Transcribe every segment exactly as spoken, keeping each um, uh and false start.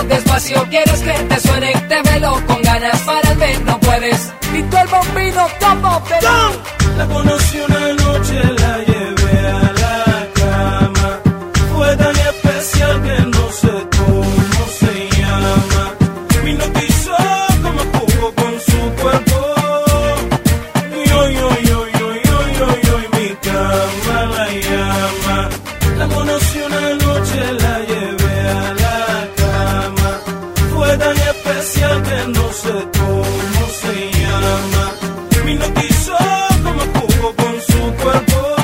despacio, quieres que te suene, te velo con ganas para el ver, no puedes. Y tú el bombino, top of the line. La conocí una noche, la llevé a la cama. Fue tan especial que no sé cómo se llama. Me hipnotizó como jugó con su cuerpo. Y hoy, hoy, hoy, hoy, hoy, hoy, hoy, mi cama la llama. La conocí una noche, la llevé a la cama. Fue tan especial que no sé cómo se llama. Me hipnotizó como jugó con su cuerpo.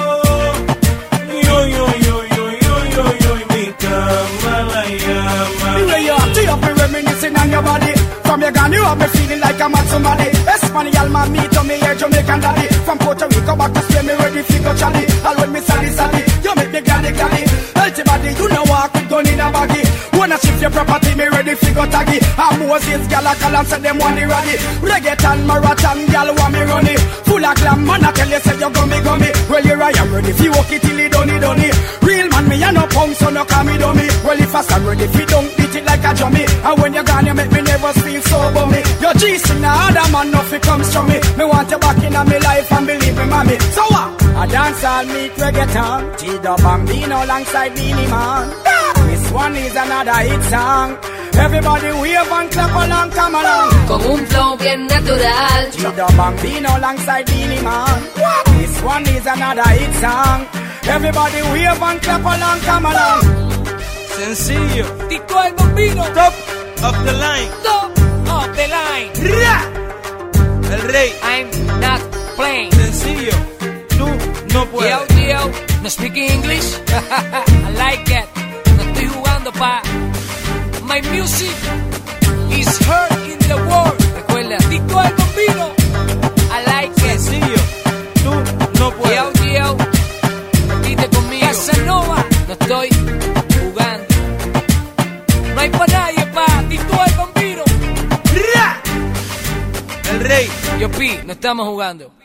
Y hoy, hoy, hoy, hoy, hoy, hoy, hoy, mi cama la llama. The way you act, you have me reminiscing on your body. From your gun, you have me feeling like I'm at somebody. Espanol man, me to me here, Jamaican daddy. From Puerto Rico back to Spain, me ready for go Charlie. All when me sally sally, you make me gladdy gladdy. Healthy body, you know walk with gun in a baggy. Wanna shift your property, me ready for go taggy. And Moses, gal a call and say them want the rally. Reggaeton, marathon, gal want me runny. Full of glam, man I tell you say you gummy gummy. Well you're right, I'm ready for walk it till it done it done it. Real man, me a no punk, so no call me dummy. Well if I stand ready, if you don't beat it like a jummy. And when you're gone, you make me never feel so bummy. Your G-string, now other man, nothing comes from me. Me want you back in my life and believe me, mommy. So what? I dance all meet reggaeton. G-Dub Bambino alongside Beanie Man. This one is another hit song. Everybody wave and clap along, come along. Con un flow bien natural. G-Dub Bambino alongside Beanie Man. This one is another hit song. Everybody wave and clap along, come along. Sencillo. Tito el bombino. Top of the line. Top of the line. Ra. El rey. I'm not playing. Sencillo. Tú no puedes. Yo, yo, no speak English. I like that. No estoy jugando pa. My music is heard in the world. Recuerda, Tito el bombino. I like it. Sencillo. Tú no puedes. Yo, yo, repite conmigo. Casanova, no estoy jugando. No hay pa' nadie pa. Tito el bombino. Ra. El rey. Yo, Pi, no estamos jugando.